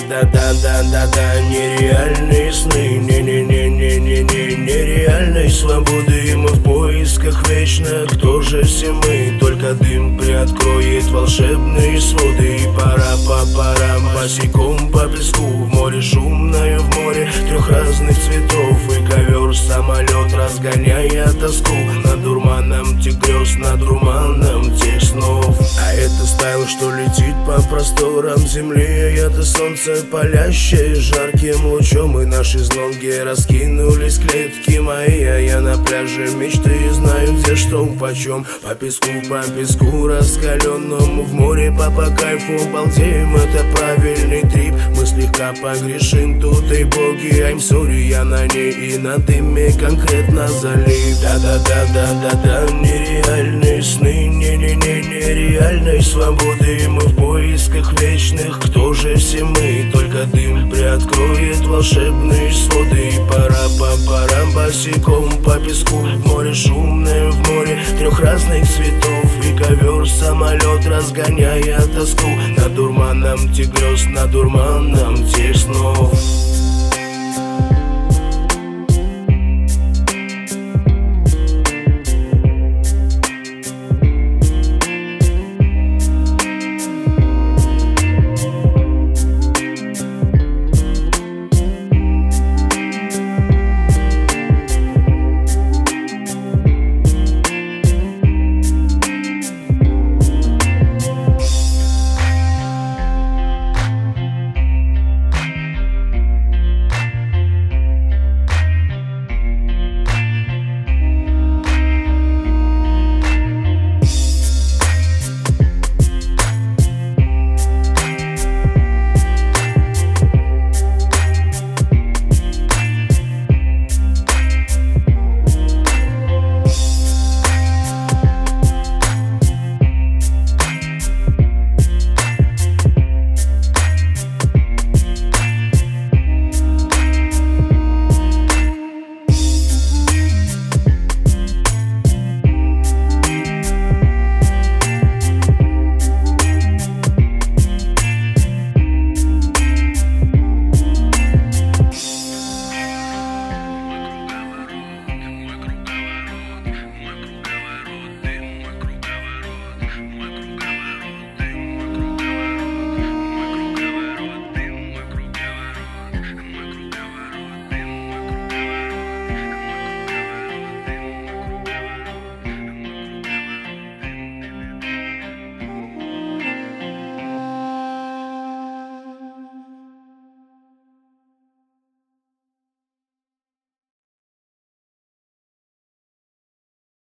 Да-да-да-да-да-да, нереальные сны, не-не-не-не-не-не, нереальной свободы. Мы в поисках вечно, кто же все мы? Только дым приоткроет волшебные своды. И пора по парам, босиком по песку, в море шумное, в море трех разных цветов. И ковер, самолет, разгоняя тоску над дурманом тех грез, над дурманом тех снов. А это стайл, что летит по просторам земли. Это солнце, палящее жарким лучом. И наши шезлонги раскинулись, клетки мои. А я на пляже мечты, знаю где что почем. По песку раскаленному, в море по кайфу балдеем. Это правильный трип, мы слегка погрешим. Тут и боги, I'm sorry, я на ней и на дыме конкретно залип. Да-да-да-да-да-да, нереальные сны, не-не-не, нереальной свободы. Мы в поисках вечных, кто же все мы? Только дым приоткроет волшебные своды. И пора по парам, босиком по песку, в море шумное, в море трех разных цветов. И ковер, самолет, разгоняя тоску над дурманом тех грез, над дурманом тех снов.